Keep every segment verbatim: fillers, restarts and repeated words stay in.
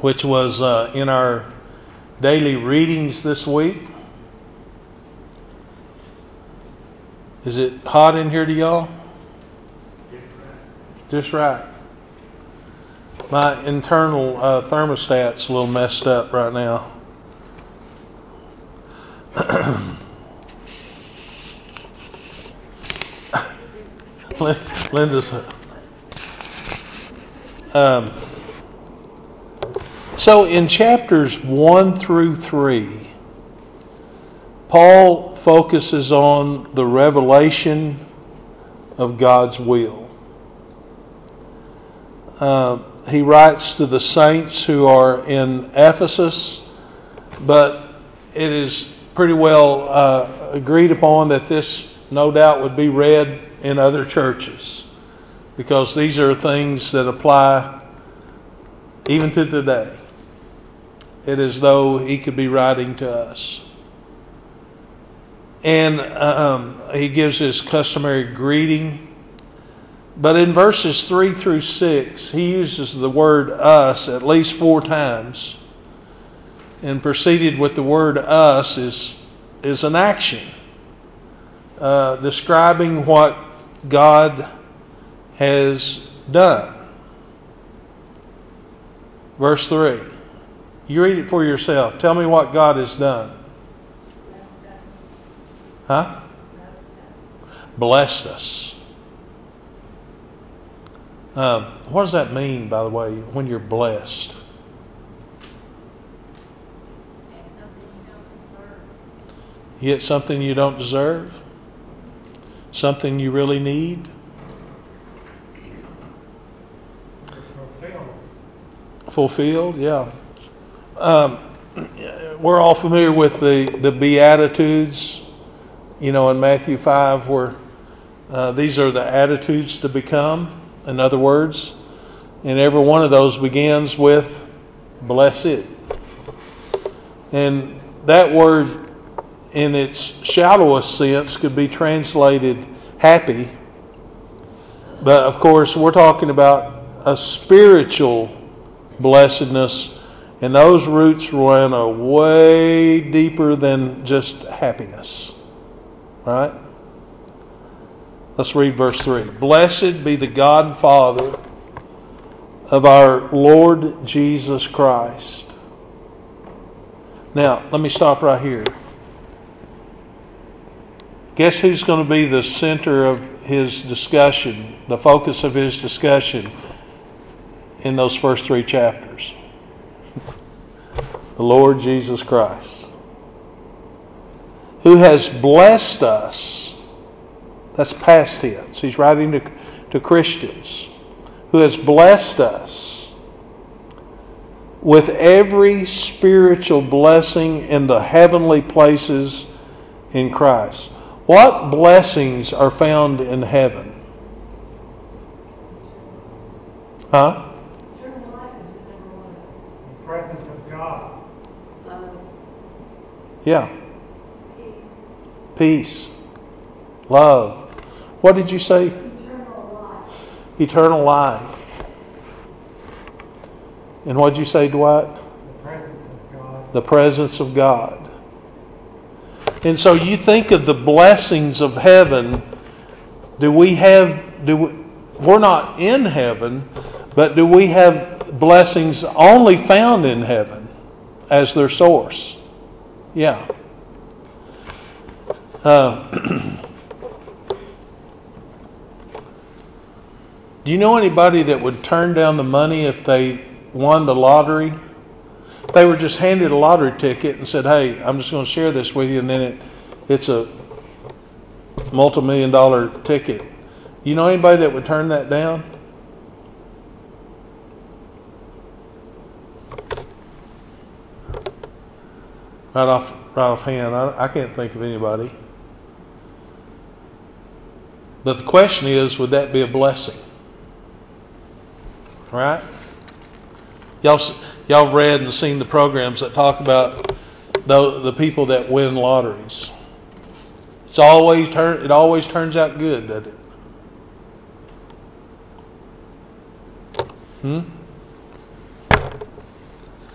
which was uh, in our daily readings this week. Is it hot in here to y'all? Just right. My internal uh, thermostat's a little messed up right now. Linda's. Um, so in chapters one through three, Paul focuses on the revelation of God's will. Uh, he writes to the saints who are in Ephesus, but it is pretty well uh, agreed upon that this no doubt would be read in other churches, because these are things that apply even to today. It is as though he could be writing to us. And um, he gives his customary greeting. But in verses three through six, he uses the word us at least four times. And preceded with the word us is, is an action uh, describing what God has done. Verse three. You read it for yourself. Tell me what God has done. Huh? Blessed us. Um, what does that mean, by the way, when you're blessed? You get something you don't deserve? Something you really need? Fulfilled, yeah. Um, we're all familiar with the, the Beatitudes, you know, in Matthew five, where uh, these are the attitudes to become, in other words. And every one of those begins with blessed. And that word, in its shallowest sense, could be translated happy. But of course, we're talking about a spiritual blessedness, and those roots run a way deeper than just happiness. Right? Let's read verse three. Blessed be the God and Father of our Lord Jesus Christ. Now, let me stop right here. Guess who's going to be the center of his discussion, the focus of his discussion in those first three chapters? The Lord Jesus Christ, who has blessed us. That's past tense. He's writing to, to Christians. Who has blessed us with every spiritual blessing in the heavenly places in Christ. What blessings are found in heaven? Huh? Eternal life is number one. The presence of God. Yeah. Peace. Peace. Love. What did you say? Eternal life. Eternal life. And what did you say, Dwight? The presence of God. The presence of God. And so you think of the blessings of heaven. Do we have, do we, we're not in heaven, but do we have blessings only found in heaven as their source? Yeah. Uh, do you know anybody that would turn down the money if they won the lottery? They were just handed a lottery ticket and said, hey, I'm just going to share this with you, and then it, it's a multi-million dollar ticket. You know anybody that would turn that down? Right off, right off hand, I, I can't think of anybody. But the question is, would that be a blessing? Right? Y'all, y'all read and seen the programs that talk about the, the people that win lotteries. It's always turn. It always turns out good, doesn't it? Hmm.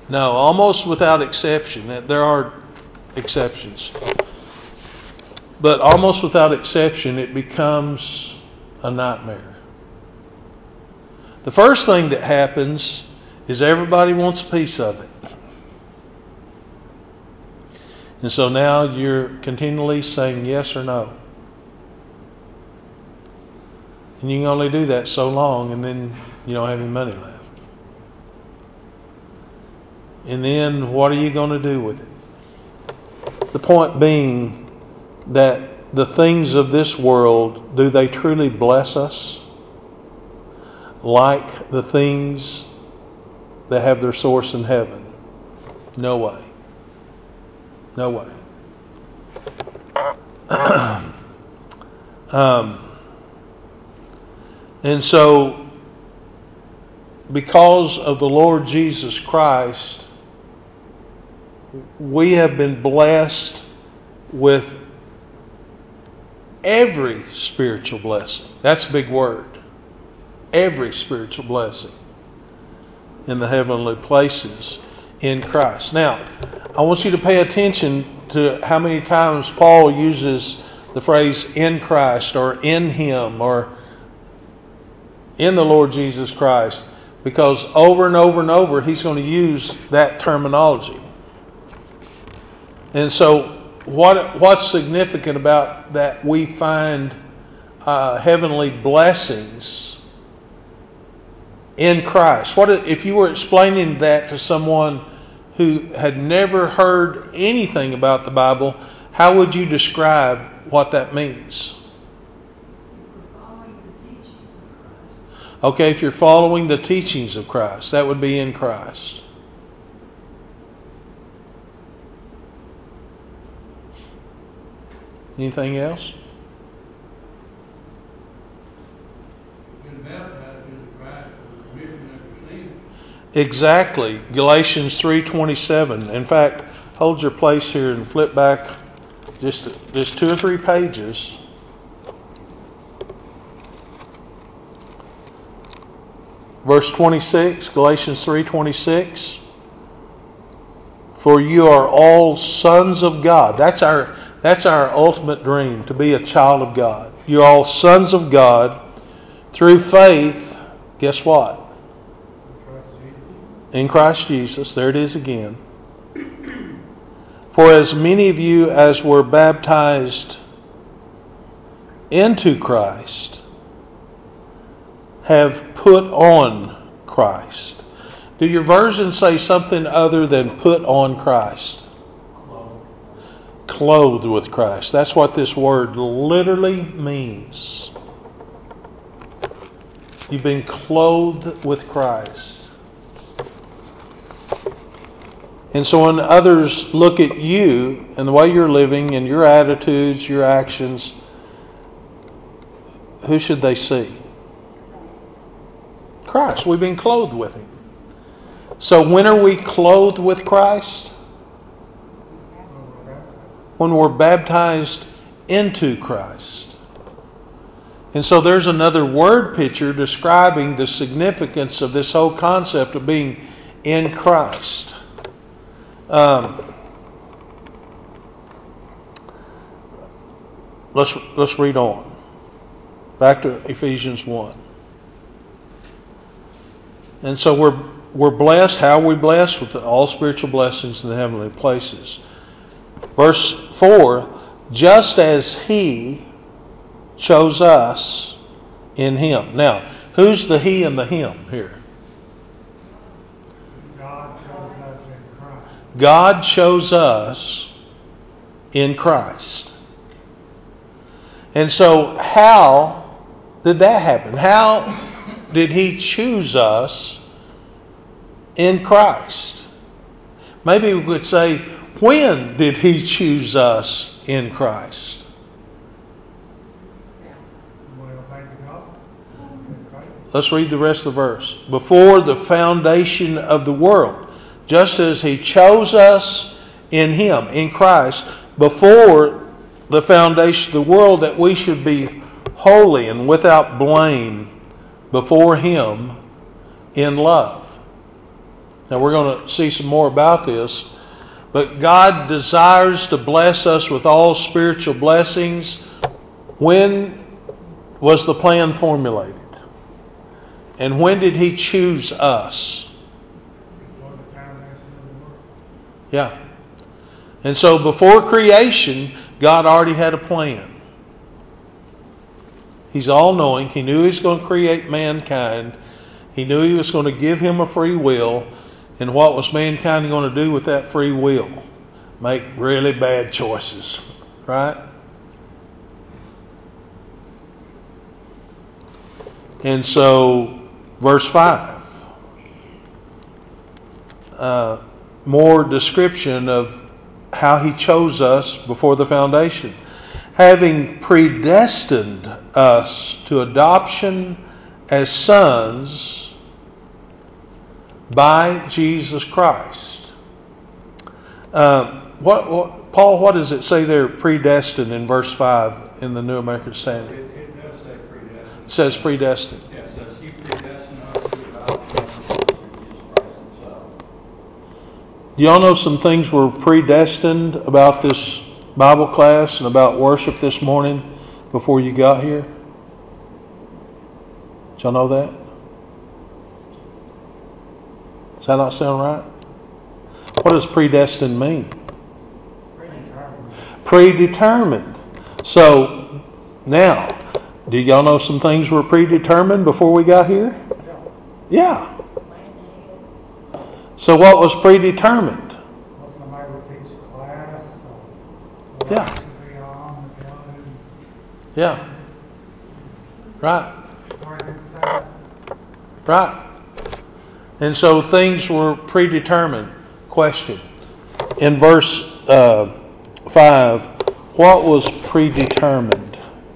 No, almost without exception. There are exceptions. But almost without exception, it becomes a nightmare. The first thing that happens is everybody wants a piece of it. And so now you're continually saying yes or no. And you can only do that so long, and then you don't have any money left. And then what are you going to do with it? The point being that the things of this world, do they truly bless us like the things that have their source in heaven? No way. No way. um, and so, because of the Lord Jesus Christ, we have been blessed with every spiritual blessing. That's a big word. Every spiritual blessing in the heavenly places in Christ. Now, I want you to pay attention to how many times Paul uses the phrase in Christ or in Him or in the Lord Jesus Christ, because over and over and over he's going to use that terminology. And so what what's significant about that? We find uh, heavenly blessings in Christ. What if you were explaining that to someone who had never heard anything about the Bible? How would you describe what that means? Okay, if you're following the teachings of Christ, that would be in Christ. Anything else? Exactly. Galatians three twenty-seven. In fact, hold your place here and flip back just, just two or three pages. Verse twenty-six, Galatians three twenty-six. For you are all sons of God. That's our that's our ultimate dream, to be a child of God. You're all sons of God through faith. Guess what? In Christ Jesus. There it is again. For as many of you as were baptized into Christ have put on Christ. Do your versions say something other than put on Christ? Clothed. Clothed with Christ. That's what this word literally means. You've been clothed with Christ. And so when others look at you and the way you're living and your attitudes, your actions, who should they see? Christ. We've been clothed with Him. So when are we clothed with Christ? When we're baptized into Christ. And so there's another word picture describing the significance of this whole concept of being in Christ. Um, let's let's read on. Back to Ephesians one. And so we're we're blessed. How are we blessed? With all spiritual blessings in the heavenly places. Verse four, just as He chose us in Him. Now, who's the He and the Him here? God chose us in Christ. God chose us in Christ. And so how did that happen? How did He choose us in Christ? Maybe we could say, when did He choose us in Christ? Let's read the rest of the verse. Before the foundation of the world, just as He chose us in Him, in Christ, before the foundation of the world, that we should be holy and without blame before Him in love. Now we're going to see some more about this. But God desires to bless us with all spiritual blessings. When was the plan formulated? And when did He choose us? Before the foundation of the world. Yeah. And so before creation, God already had a plan. He's all-knowing. He knew He was going to create mankind. He knew He was going to give him a free will. And what was mankind going to do with that free will? Make really bad choices. Right? And so, verse five. Uh, more description of how He chose us before the foundation. Having predestined us to adoption as sons by Jesus Christ. Uh, what, what, Paul, what does it say there, predestined in verse five in the New American Standard? It, it does say predestined. It says predestined. Yeah, it says He predestined us to adoption as sons through Jesus Christ Himself. Do y'all know some things were predestined about this Bible class and about worship this morning before you got here? Did y'all know that? Does that not sound right? What does predestined mean? Predetermined. Predetermined. So, now, do y'all know some things were predetermined before we got here? Yeah. So what was predetermined? Well, somebody would teach a class. Or Yeah. to be on the building. Yeah. Right. Started set. Right. And so things were predetermined. Question. In verse uh, five, what was predetermined?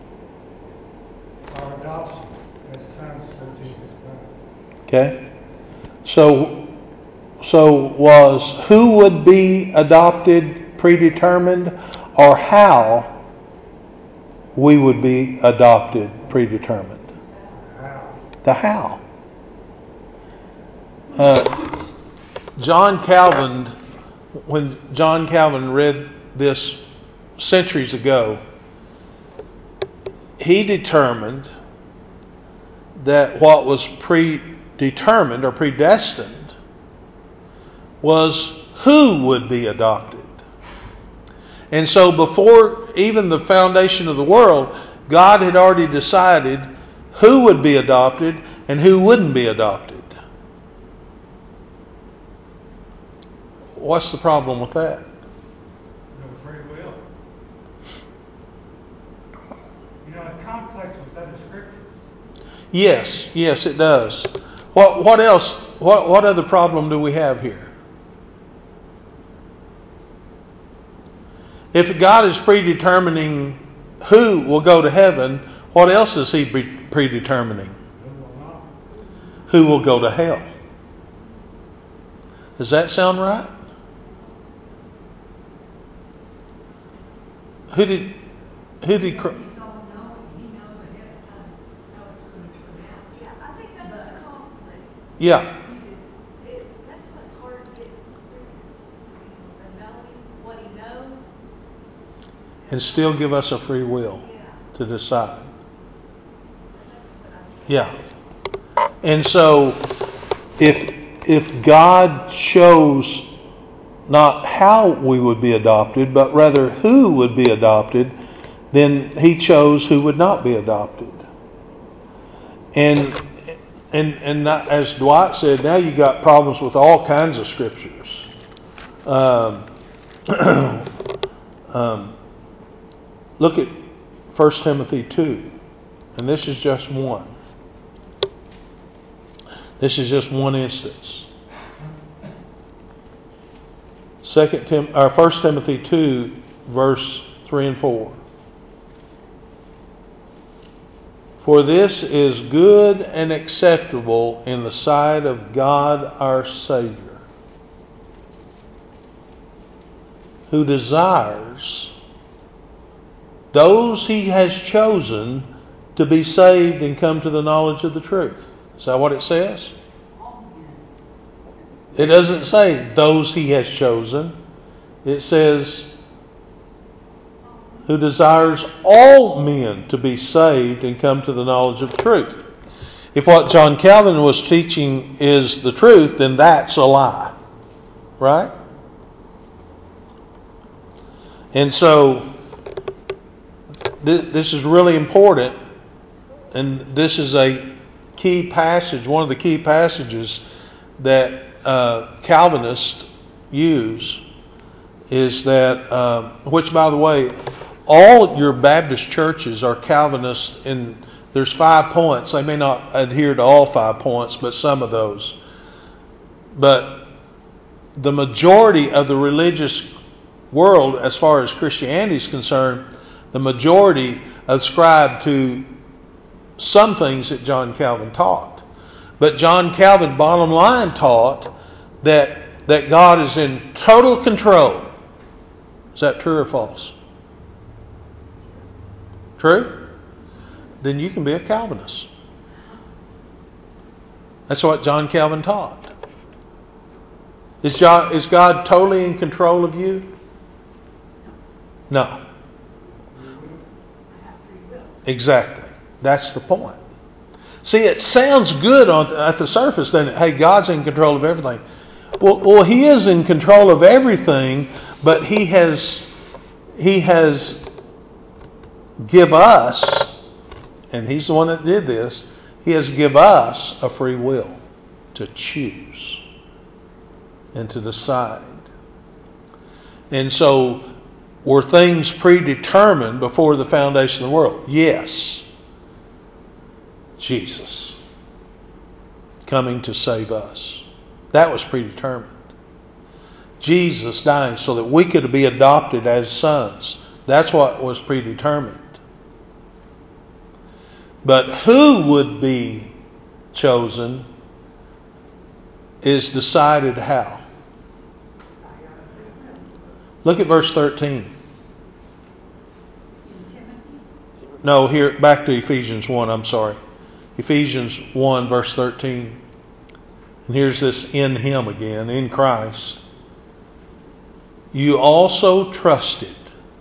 Our adoption as sons through Jesus Christ. Okay. So, so was who would be adopted predetermined, or how we would be adopted predetermined? How? The how. Uh, John Calvin, when John Calvin read this centuries ago, he determined that what was predetermined or predestined was who would be adopted. And so before even the foundation of the world, God had already decided who would be adopted and who wouldn't be adopted. What's the problem with that? No free will. You know, it conflicts with other scriptures. Yes, yes, it does. What what else? What what other problem do we have here? If God is predetermining who will go to heaven, what else is He pre- predetermining? Who will not? Who will go to hell? Does that sound right? Who did who did? Cr- He's all knowing. He knows ahead of time how it's going to turn out. Yeah, I think that's the conflict. yeah, It, that's what's hard to get through. The knowing what He knows. and still give us a free will Yeah. to decide. That's what I think. Yeah. And so if if God chose not how we would be adopted, but rather who would be adopted, then He chose who would not be adopted. And and and not, as Dwight said, now you got problems with all kinds of scriptures. Um, um, look at First Timothy two, and this is just one. This is just one instance. Second Tim, or First Timothy two, verse three and four. For this is good and acceptable in the sight of God our Savior, who desires those He has chosen to be saved and come to the knowledge of the truth. Is that what it says? All men. It doesn't say those he has chosen. It says who desires all men to be saved and come to the knowledge of truth. If what John Calvin was teaching is the truth, then that's a lie. Right? And so th- this is really important, and this is a key passage, one of the key passages that uh, Calvinists use, is that, uh, which by the way, all your Baptist churches are Calvinists, and there's five points. They may not adhere to all five points, but some of those. But the majority of the religious world, as far as Christianity is concerned, the majority ascribe to some things that John Calvin taught. But John Calvin, bottom line, taught that, that God is in total control. Is that true or false? True? Then you can be a Calvinist. That's what John Calvin taught. Is God, is God totally in control of you? No. Exactly. That's the point. See, it sounds good on, at the surface, doesn't it? Hey, God's in control of everything. Well, well, He is in control of everything, but He has He has give us, and He's the one that did this, He has give us a free will to choose and to decide. And so, were things predetermined before the foundation of the world? Yes. Jesus coming to save us. That was predetermined. Jesus dying so that we could be adopted as sons. That's what was predetermined. But who would be chosen is decided how. Look at verse thirteen. No, here, back to Ephesians one, I'm sorry. Ephesians one, verse thirteen. And here's this in Him again, in Christ. You also trusted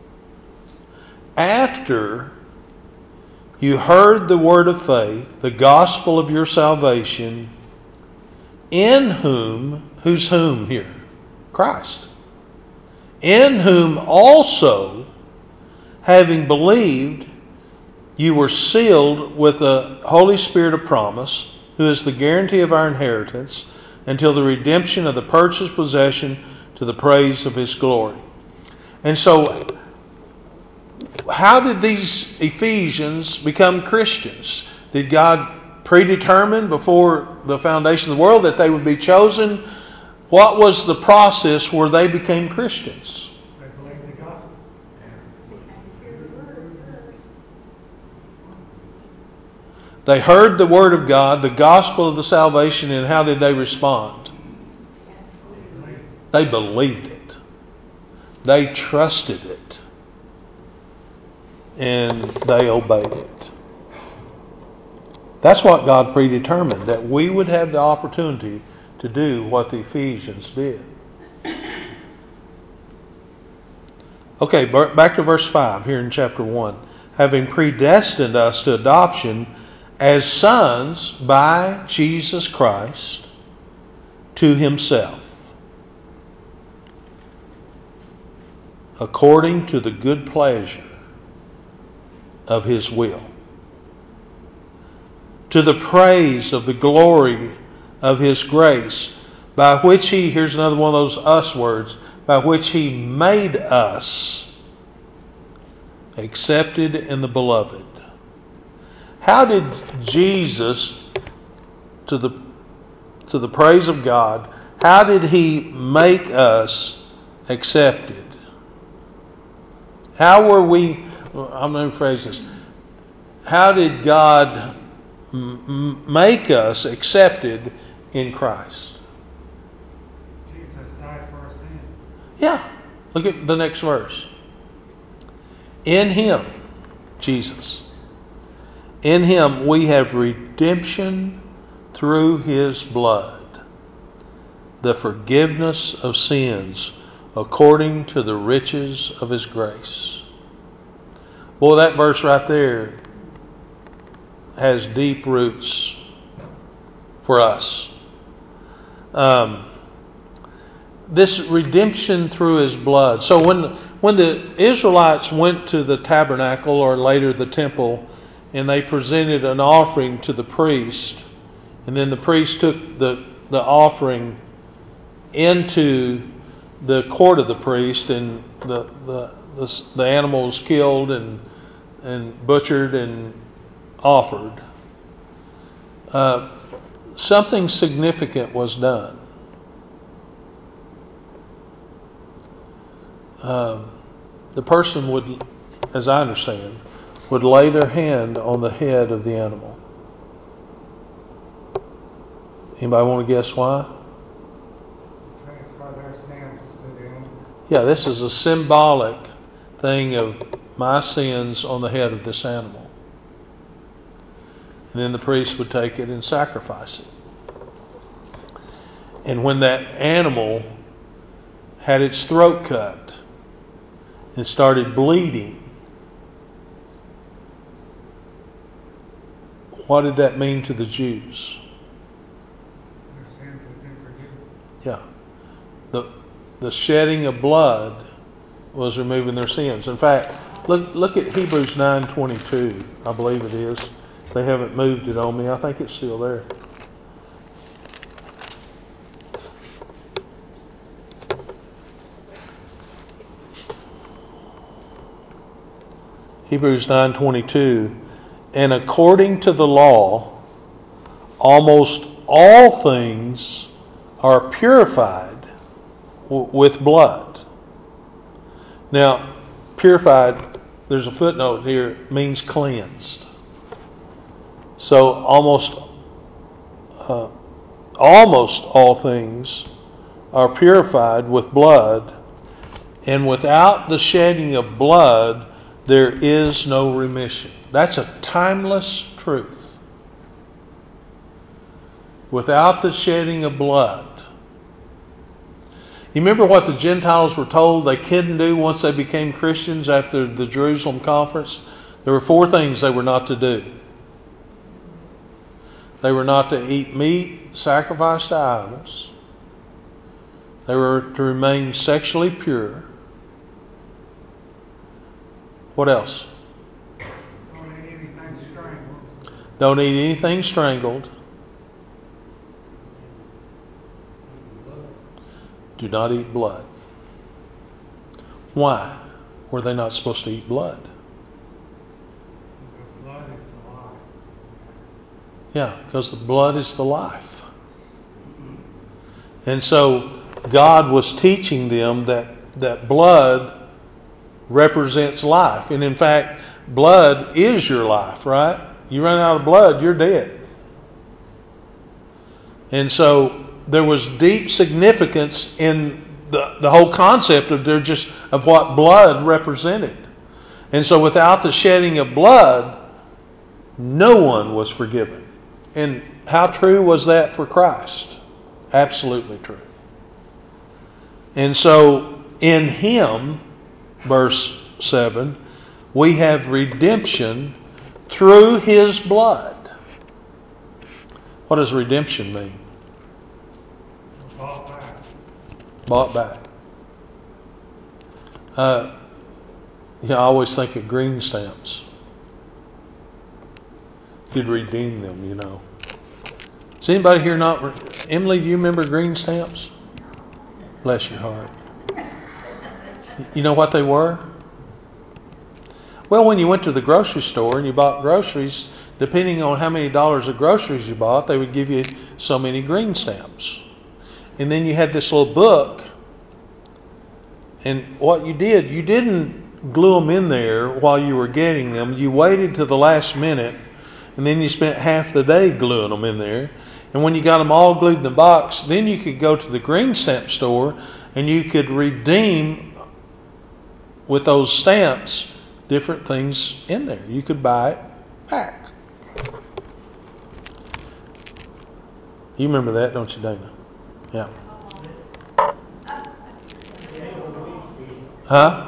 after you heard the word of faith, the gospel of your salvation, in whom, who's whom here? Christ. In whom also, having believed, you were sealed with the Holy Spirit of promise, who is the guarantee of our inheritance, until the redemption of the purchased possession to the praise of His glory. And so, how did these Ephesians become Christians? Did God predetermine before the foundation of the world that they would be chosen? What was the process where they became Christians? They believe the gospel. They heard the word of God, the gospel of the salvation, and how did they respond? They believed it. They trusted it. And they obeyed it. That's what God predetermined, that we would have the opportunity to do what the Ephesians did. Okay, back to verse five here in chapter one. Having predestined us to adoption as sons by Jesus Christ to Himself, according to the good pleasure of His will, to the praise of the glory of His grace, by which He, here's another one of those us words, by which He made us accepted in the beloved. How did Jesus, to the to the praise of God, how did He make us accepted? How were we, I'm going to phrase this, how did God m- make us accepted in Christ? Jesus died for our sins. Yeah, look at the next verse. In Him, Jesus, in Him we have redemption through His blood, the forgiveness of sins according to the riches of His grace. Boy, that verse right there has deep roots for us. Um, this redemption through His blood. So when when the Israelites went to the tabernacle, or later the temple, and they presented an offering to the priest, and then the priest took the, the offering into the court of the priest, and the the, the, the animal was killed and and butchered and offered, uh, something significant was done. Um, the person would, as I understand, would lay their hand on the head of the animal. Anybody want to guess why? Transfer their sins to them. Yeah, this is a symbolic thing of my sins on the head of this animal. And then the priest would take it and sacrifice it. And when that animal had its throat cut and started bleeding, what did that mean to the Jews? Their sins have been forgiven. Yeah. The the shedding of blood was removing their sins. In fact, look look at Hebrews nine twenty-two, I believe it is. They haven't moved it on me. I think it's still there. Hebrews nine twenty-two, and according to the law, almost all things are purified w- with blood. Now, purified, there's a footnote here, means cleansed. So almost uh, almost all things are purified with blood, and without the shedding of blood, there is no remission. That's a timeless truth. Without the shedding of blood. You remember what the Gentiles were told they couldn't do once they became Christians after the Jerusalem conference? There were four things they were not to do. They were not to eat meat sacrificed to idols. They were to remain sexually pure. What else? Don't eat anything strangled. Don't eat anything strangled. Do not eat blood. Why were they not supposed to eat blood? Because blood is the life. Yeah, because the blood is the life. And so God was teaching them that, that blood represents life. And in fact, blood is your life, right? You run out of blood, you're dead. And so there was deep significance in the, the whole concept of there just of what blood represented. And so without the shedding of blood, no one was forgiven. And how true was that for Christ? Absolutely true. And so in Him, verse seven, we have redemption through His blood. What does redemption mean? Bought back. Bought back. Uh, yeah, I always think of green stamps. You'd redeem them, you know. Does anybody here not... Re- Emily, do you remember green stamps? Bless your heart. You know what they were? Well, when you went to the grocery store and you bought groceries, depending on how many dollars of groceries you bought, they would give you so many green stamps. And then you had this little book. And what you did, you didn't glue them in there while you were getting them. You waited to the last minute, and then you spent half the day gluing them in there. And when you got them all glued in the box, then you could go to the green stamp store and you could redeem with those stamps different things in there. You could buy it back. You remember that, don't you, Dana? Yeah. Huh?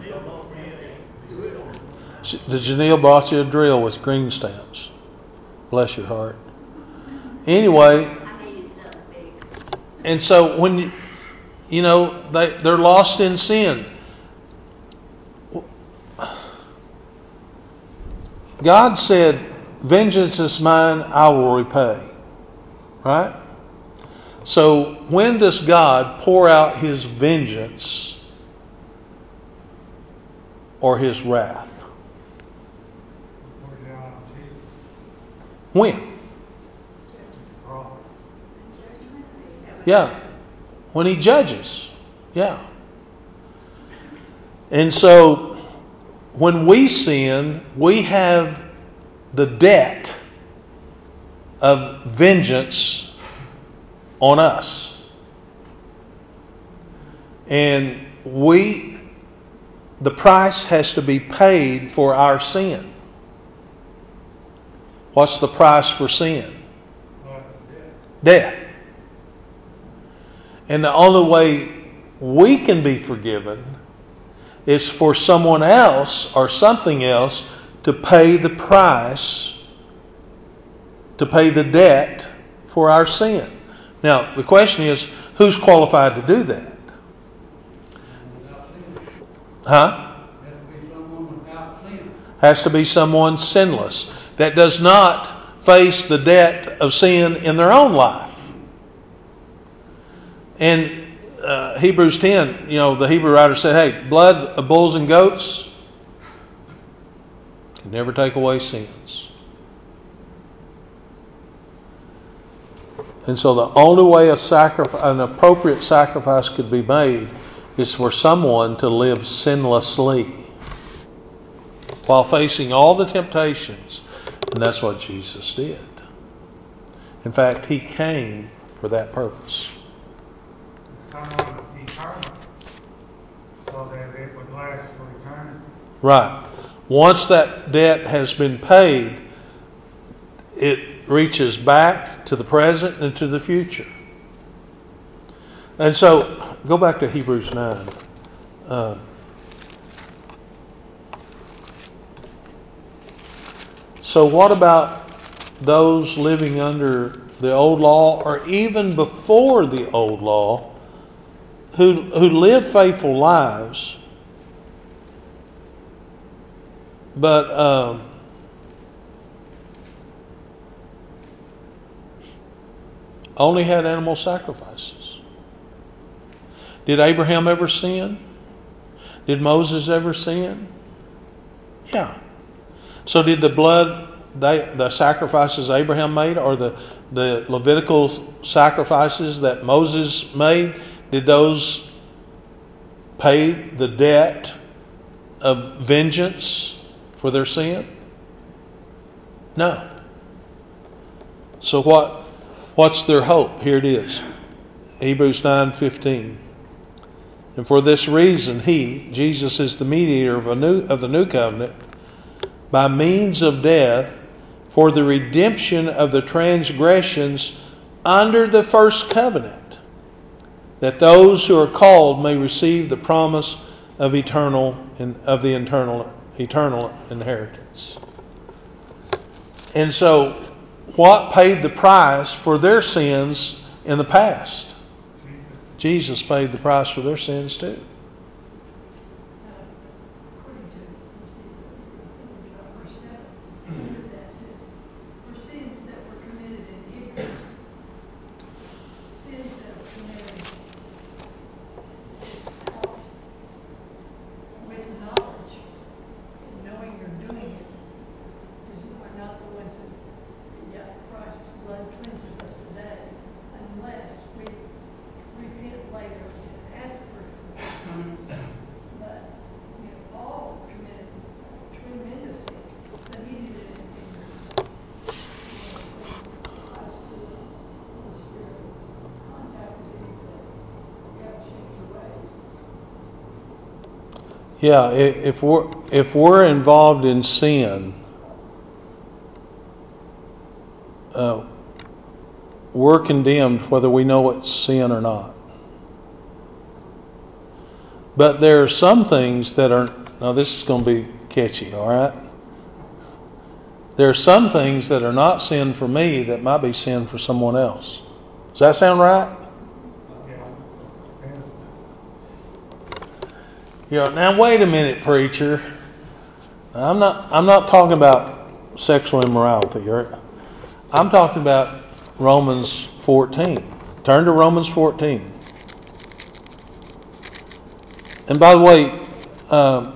The Janelle brought you a drill with green stamps. Bless your heart. Anyway, I needed something fixed. and so when you, you know, they, they're lost in sin. God said, vengeance is mine, I will repay. Right? So when does God pour out His vengeance or His wrath? When? Yeah. When He judges. Yeah. And so when we sin, we have the debt of vengeance on us. And we, the price has to be paid for our sin. What's the price for sin? Death. And the only way we can be forgiven is for someone else or something else to pay the price, to pay the debt for our sin. Now, the question is, who's qualified to do that? Huh? Has to be someone sinless that does not face the debt of sin in their own life. And uh, Hebrews ten, you know, the Hebrew writer said, hey, blood of bulls and goats can never take away sins. And so the only way a sacrifice, an appropriate sacrifice could be made is for someone to live sinlessly while facing all the temptations. And that's what Jesus did. In fact, He came for that purpose. Someone eternal, so that it would last for eternity. Right. Once that debt has been paid, it reaches back to the present and to the future. And so, go back to Hebrews nine. Uh, so what about those living under the old law or even before the old law who, who live faithful lives, but um, only had animal sacrifices? Did Abraham ever sin? Did Moses ever sin? Yeah. So did the blood, they, the sacrifices Abraham made, or the, the Levitical sacrifices that Moses made, did those pay the debt of vengeance for their sin? No. So what? What's their hope? Here it is. Hebrews nine fifteen. And for this reason, He, Jesus, is the mediator of, a new, of the new covenant by means of death for the redemption of the transgressions under the first covenant, that those who are called may receive the promise of eternal and of the eternal eternal inheritance. And so, what paid the price for their sins in the past? Jesus paid the price for their sins too. According to, it's about verse seven, that says, for sins that were committed in ignorance, sins that were committed without, with knowledge, and knowing you're doing it, is are not the ones that, yeah, Christ's blood cleanses us today, unless we repent later and ask for forgiveness. But we have all committed tremendous sin, but He did it in ignorance. And I stood, the Spirit contacted Him and said, you have to change your ways. Yeah, if we're if we're involved in sin, uh, we're condemned whether we know it's sin or not. But there are some things that are, now this is going to be catchy, all right? There are some things that are not sin for me that might be sin for someone else. Does that sound right? You know, now wait a minute, preacher. I'm not I'm not talking about sexual immorality. Or, I'm talking about Romans fourteen. Turn to Romans fourteen. And by the way, um,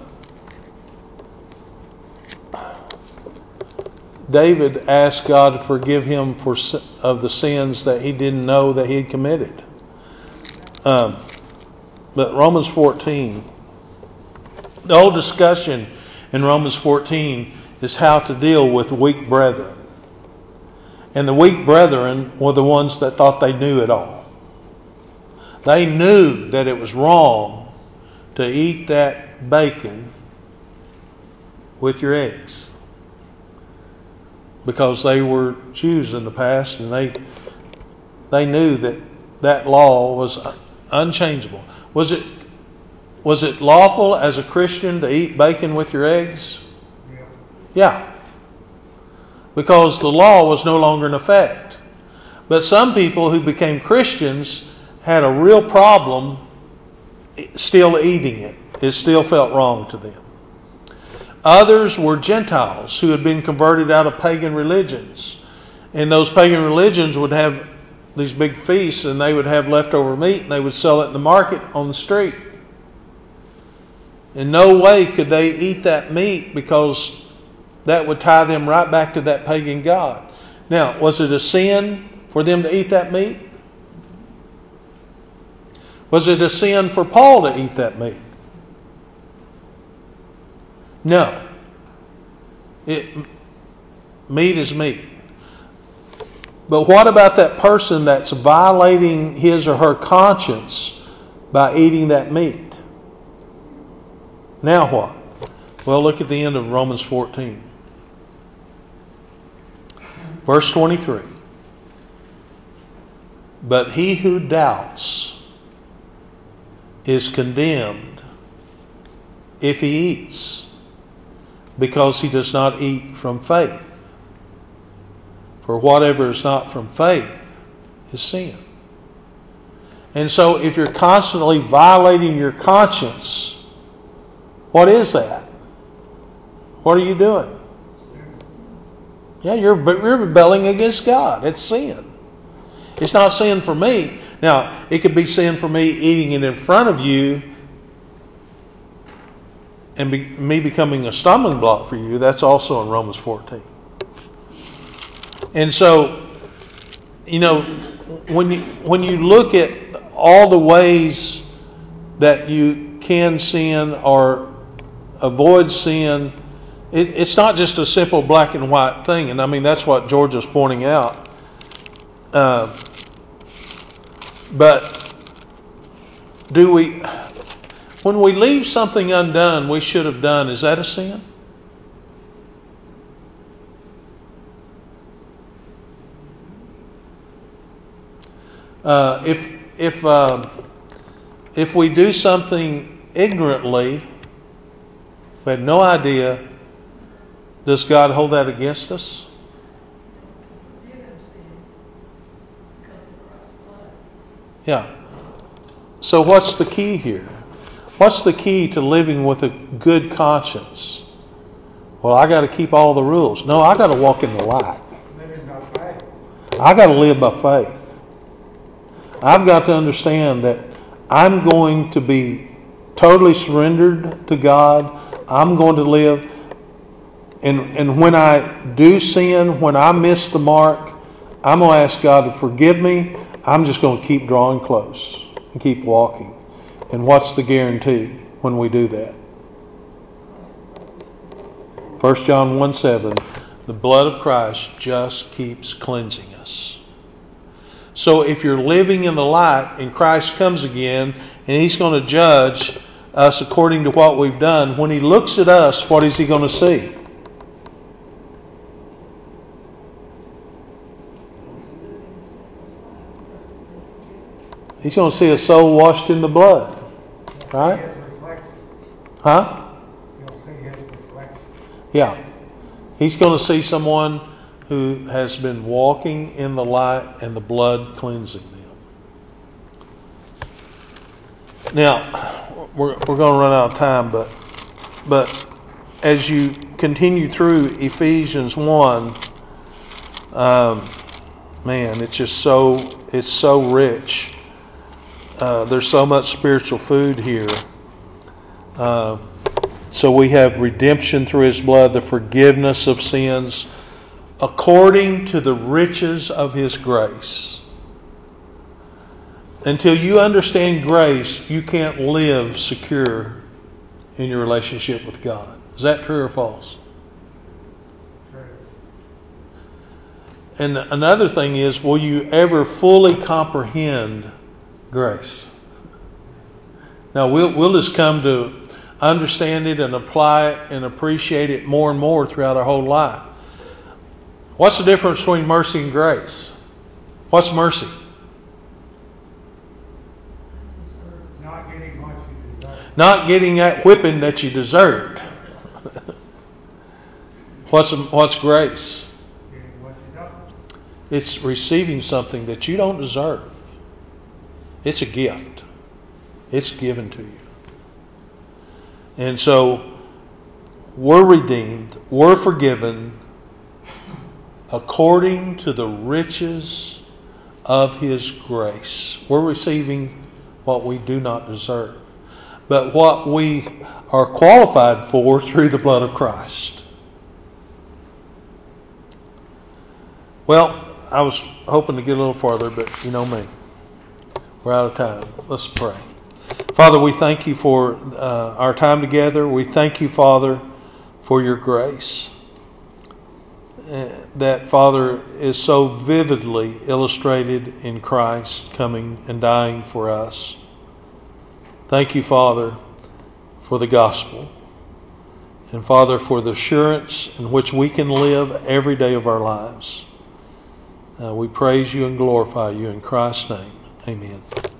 David asked God to forgive him for of the sins that he didn't know that he had committed. Um, but Romans fourteen, the whole discussion in Romans fourteen is how to deal with weak brethren. And the weak brethren were the ones that thought they knew it all. They knew that it was wrong to eat that bacon with your eggs, because they were Jews in the past, and they they knew that that law was unchangeable. Was it was it lawful as a Christian to eat bacon with your eggs? Yeah. Yeah. Because the law was no longer in effect. But some people who became Christians had a real problem still eating it. It still felt wrong to them. Others were Gentiles who had been converted out of pagan religions. And those pagan religions would have these big feasts, and they would have leftover meat, and they would sell it in the market on the street. In no way could they eat that meat, because that would tie them right back to that pagan god. Now, was it a sin for them to eat that meat? Was it a sin for Paul to eat that meat? No. It, meat is meat. But what about that person that's violating his or her conscience by eating that meat? Now what? Well, look at the end of Romans fourteen. Verse twenty-three. But he who doubts is condemned if he eats, because he does not eat from faith. For whatever is not from faith is sin. And so if you're constantly violating your conscience, what is that? What are you doing? Yeah, you're, you're rebelling against God. It's sin. It's not sin for me. Now, it could be sin for me eating it in front of you and be, me becoming a stumbling block for you. That's also in Romans fourteen. And so, you know, when you, when you look at all the ways that you can sin or avoid sin, it, it's not just a simple black and white thing. And I mean, that's what George is pointing out. Uh, but do we, when we leave something undone we should have done, is that a sin? Uh, if if uh, if we do something ignorantly, we had no idea, does God hold that against us? Yeah. So what's the key here? What's the key to living with a good conscience? Well, I got to keep all the rules. No, I got to walk in the light. Living by faith. I got to live by faith. I've got to understand that I'm going to be totally surrendered to God. I'm going to live. And, and when I do sin, when I miss the mark, I'm going to ask God to forgive me. I'm just going to keep drawing close and keep walking. And what's the guarantee when we do that? First John one seven, the blood of Christ just keeps cleansing us. So if you're living in the light and Christ comes again and He's going to judge us according to what we've done, when He looks at us, what is He going to see? He's going to see a soul washed in the blood. Right? Huh? He'll see his reflection. Yeah. He's going to see someone who has been walking in the light and the blood cleansing them. Now, we're, we're going to run out of time, but but as you continue through Ephesians one, um, man, it's just so it's so rich. Uh, there's so much spiritual food here. Uh, so we have redemption through His blood, the forgiveness of sins, according to the riches of His grace. Until you understand grace, you can't live secure in your relationship with God. Is that true or false? True. And another thing is, will you ever fully comprehend grace? Now, we'll, we'll just come to understand it and apply it and appreciate it more and more throughout our whole life. What's the difference between mercy and grace? What's mercy? Not getting what you deserve. Not getting that whipping that you deserved. What's what's grace? Getting what you don't. It's receiving something that you don't deserve. It's a gift. It's given to you. And so we're redeemed, we're forgiven according to the riches of His grace. We're receiving what we do not deserve, but what we are qualified for through the blood of Christ. Well, I was hoping to get a little farther, but you know me. We're out of time. Let's pray. Father, we thank You for uh, our time together. We thank You, Father, for Your grace. Uh, that, Father, is so vividly illustrated in Christ coming and dying for us. Thank You, Father, for the gospel. And, Father, for the assurance in which we can live every day of our lives. Uh, we praise You and glorify You in Christ's name. Amen.